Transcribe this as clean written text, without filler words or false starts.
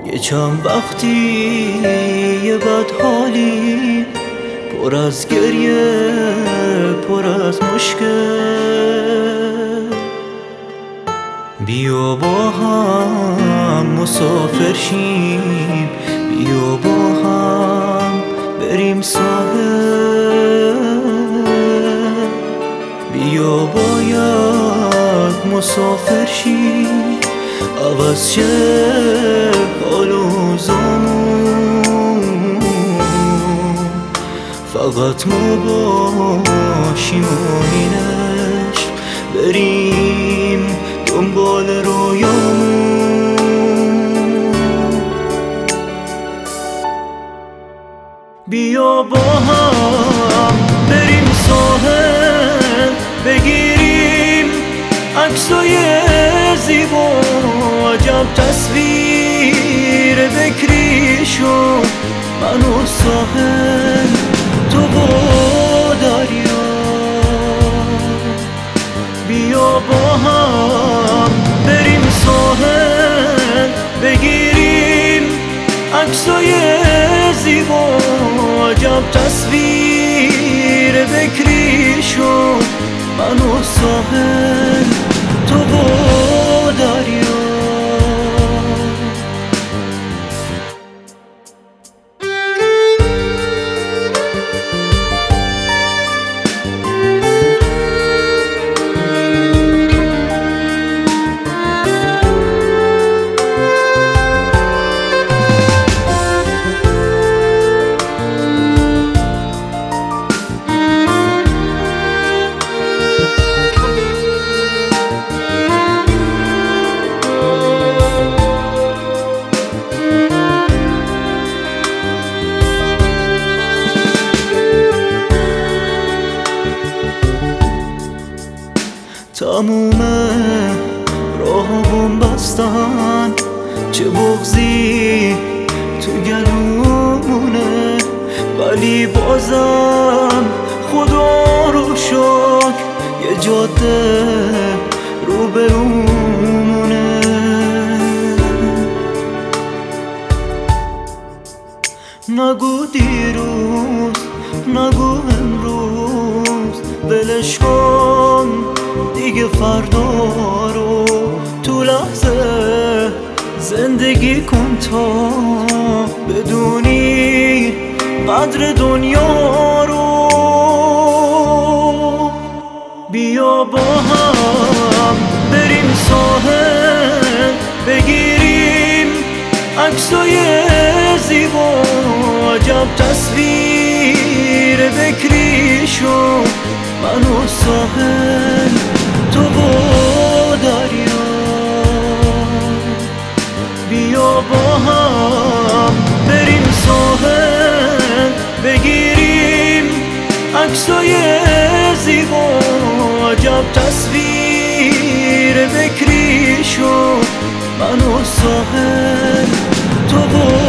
یه چند وقتی یه بد حالی، پر از گریه، پر از مشکل. بیا با هم مسافر شیم، بیا با هم بریم ساحل. بیا باید مسافر شیم، عوض شه حال و زمون. فقط ما باشیم و اینش بریم دنبال رویامون. بیا با هم بریم ساحل، بگیریم عکسای زیبا، عجب تصویر بکری شد من و ساحل، تو و دریا. بیا با هم بریم ساحل، بگیریم عکسای زیبا، عجب تصویر بکری شد من و ساحل، تو و دریا. تموم راه‌ها بستن، چه بغضی تو گلومونه، ولی بازم خدا رو شکر یه جاده روبرومونه. نگو دیروز، نگو امروز، ولش کن دیگه فردا رو، تو لحظه زندگی کن تا بدونی قدر دنیا رو. بیا با هم بریم ساحل، بگیریم عکسای زیبا، عجب تصویر بکری شد من و ساحل، تو و دریا. بیا با هم بریم ساحل، بگیریم عکسای زیبا، عجب تصویر بکری شد من و ساحل، تو و